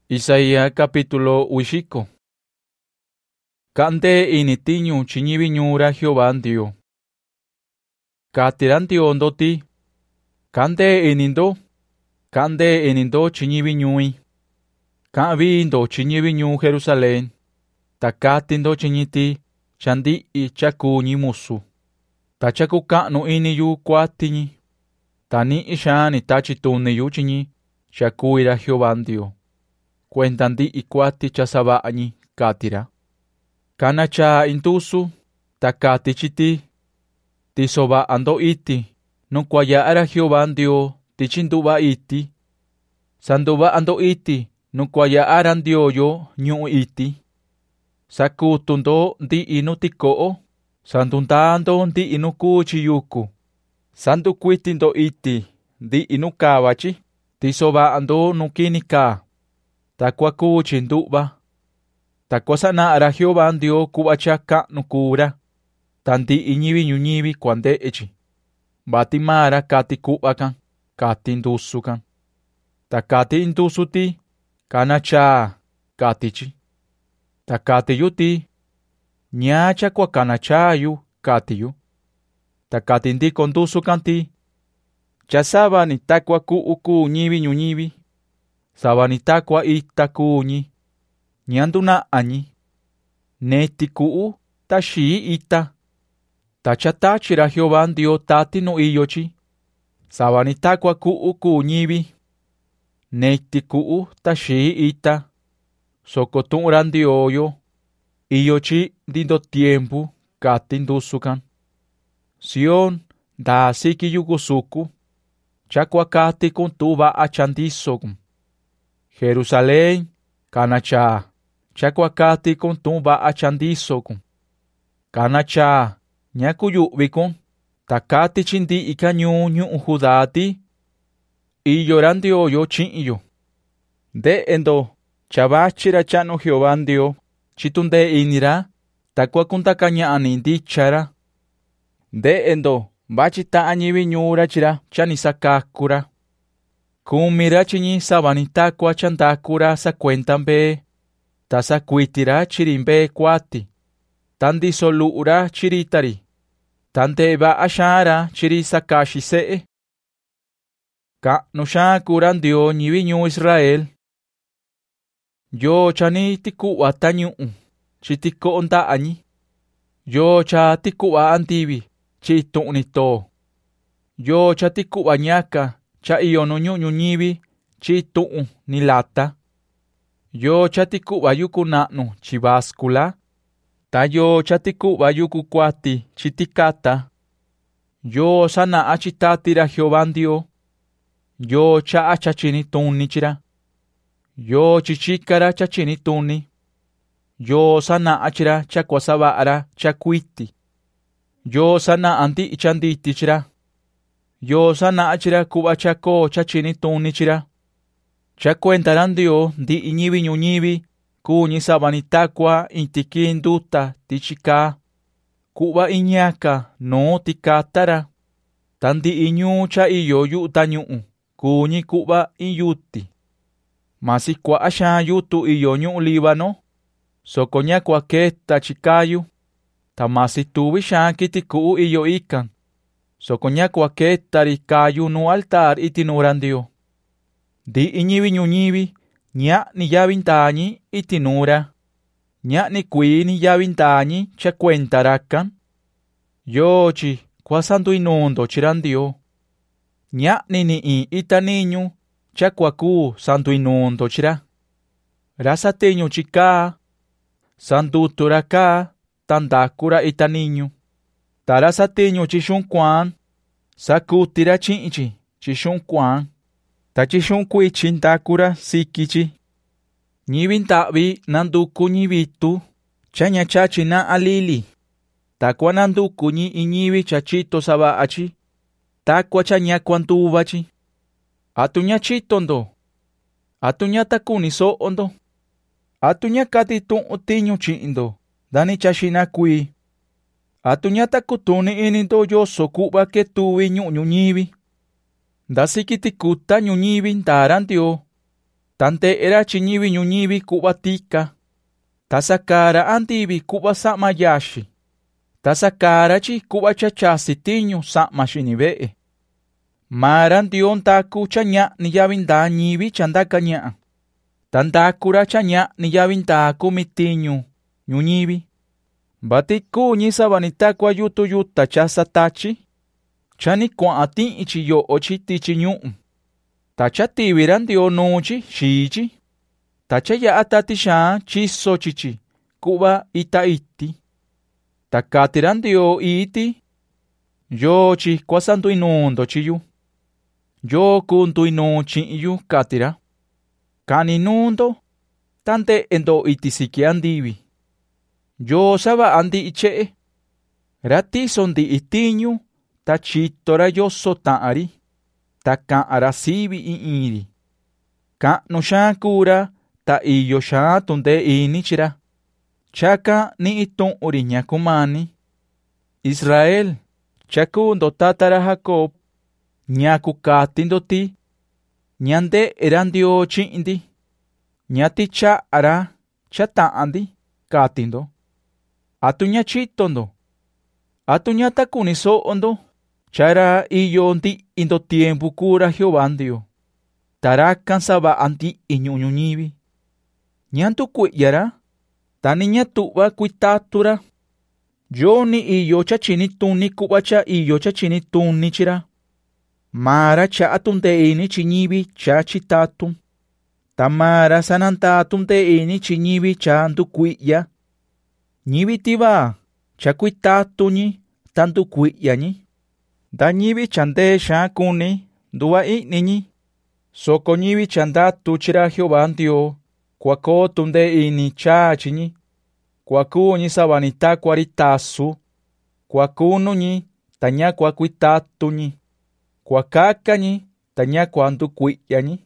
Isaías capítulo 8. Kande initiño chiñiviñura Jehová Dios. Katirandio ndoti. Kande inindo chiñiviñui. Kavindo chiñiviñu Jerusalén. Takatindo chiñiti chandi ichakuñi musu. Tachakukanu iniyu kuatiñi. Tani ishani tachituniyu chiñi chakuira Jehová Dios. Cuentandi ikuati chasabaañi katira. Kanacha intusu, takati chiti, tisoba ando iti, nukwayara Jehová Dios, tichinduba iti. Sanduba ando iti, nukwayara Dios yo nyu iti. Sakutundo di inutiko, sandundando di inukuchi yuku. Sandu kwitindo iti, di inukawachi, tisoba ando nukinika. Takwakuchi nduba. Takwasana ara Jehová Dios kubachaka nukura. Tanti iñivi kwande echi. Batimara kati kubakan, kati indusukan. Takati indusuti, kanacha katichi. Takati yuti, nyacha kwa kanachayu katiyu. Takati ndi kondusukanti, chasaba ni takwa uku ñivi. Sabanitakwa itakuñi. Nyanduna añi. Neti kuu tashi ita. Tachatachira Jehová Dios tati no iyochi. Sabanitakwa kuu ñivi. Neti kuu tashi ita. Sokoturan dioyo. Iyochi dindo tiempo kati ndusukan. Sion da siki yugusuku. Chakwa kati kuntuba achandisogum. Jerusalén, kanacha, chakwakati con tumba achandisokun. Kanacha, nyakuyubikun, takati chindi ikanyu judati, y llorandio yo chinyo. De endo, chabachira chano Jehová Dios, chitunde inira, takwakuntakaña anindichara. De endo, bachita añiviñura chira, chanisakakura. Kumira chiñi sabanitakwa chandakura sa cuentambe. Tasa kuitira chirimbe kwati. Tandi solura chiritari. Tandeba ashara chiri sakashi see. Ka nusha kurandio ñiviñu Israel. Yo chani tikuwa tanyu. Chitiko onda añi. Yo cha tikuwa andivi. Chitunito. Yo cha tikuwa nyaka. Cha iyo no ñuñivi, chi tu'u ni lata. Yo chatikuba yuku na'nu chibáskula. Ta yo chatikuba yuku kuati chitikata. Yo sana achitatira Jehová Dios. Yo cha achachini tuni chira. Yo chichikara chachini tuni. Yo sana achira chakwasabara chakwiti. Yo sana anti ichanditi chira. Yo sana achira kubachako chachini tuni chira. Chakuentaran Dios di iñivi kuñi sabanitakwa intikinduta tichika. Kuba iñaka no tikatara. Tandi iñucha iyo yutanyu kuñi kuba inyuti. Masikwa asha yutu iyo nyu Líbano. Sokoña kwa keta chikayu. Tamasitubi shankiti kuu iyo ikan. Sokoñakwa ketari kayu nu altar itinurandio. Di iñivi ña ni yavintañi itinura. Ña ni kuini yavintañi chacuentarakan. Yochi kwasandu inundo chirandio. Ña ni itaniñu chakwaku sandu inundo chira. Rasateñu chika. Sanduturaka tandakura itaniñu. Tarasateño chishunquan, sakutira chinchi, chishunquan, tachishunqui chintakura sikichi. Ñivintavi nanduku ñivitu, chaña chachina alili. Takwa nanduku ñi iñivi chachito sabaachi, takwa chaña kwantubachi. Atuña chitondo, atuña takuni soondo, atuña katitun utiñu chindo, dani chashina kui. Atuñata kutuni inindo yo sokuba ke tuvi ñuñivi. Dasikitikuta ñuñivi ndarandio. Tante'era chi ñivi ñuñivi ku'va tika. Ta sakara andivi ku'va sa'ma yaxi. Ta sakara chi ku'va cha chasi tiñu sa'ma xini ve'e. Mara Ndioo ndaku cha ña'ni yavi ndaa ñivi cha ndaka ña'a. Ta ndakura cha ña'ni yavi ndaku mi tiñu ñuñivi. Vati kuñi savani takua yutu yuta cha satachi. Cha ni kua'a ti'i chi yo'o chi tichi ñu'u. Ta cha tivira Ndioo nuu chi xiichi. Ta cha ya'a tati xaan chiso chichi ku'va ita iti. Ta katira Ndioo iti. Yoo chi kuasa nduinundo chiyu. Yoo ku nduinu chi'yu katira. Kani nundo. Tante'endo iti siki andivi. Yoo sava'a ndi'i che'e. Ratiso ndi'i tiñu. Ta chitora yoso ta'ari. Ta ka'ara sivi i'iri. Ka'nu xaan kura. Ta iyo xaan tundee ini chira. Chaka ni'i tu'uri ñakumani. Israel. Chakundo tatara Jacob. Ñaku katindo ti. Ñande'era Ndioo chi'indi. Ñati cha'ara chata'andi katindo. Atu ñachitondo. Atu ñatakuni so'ondo. Chara iyo ndi'indo tiempo kura Jehová Ndioo. Tarakan sava'a ndi'i ñu'u ñuñivi. Ñantu ku'yara. Tani ñatu'va kuitatura. Yoo ni iyo cha chini tuni ku'va cha iyo cha chini tuni chira. Mara cha'a tundee ini chi ñivi cha chitatu. Ta mara sananta tundee ini chi ñivi cha ndukui'ya. Ñivi tiva cha kuitatu ñi ta ndukui'ya ñi. Da ñivi cha ndee xaan kuni nduva i'ni ñi. Soko ñivi cha ndatu chira Jehová Ndioo. Kuako tundee ini cha chi ñi. Kuaku ñi savani takuari tasu. Kuakunu ñi ta ñakua kuitatu ñi. Kuakaka ñi ta ñakua ndukui'ya ñi.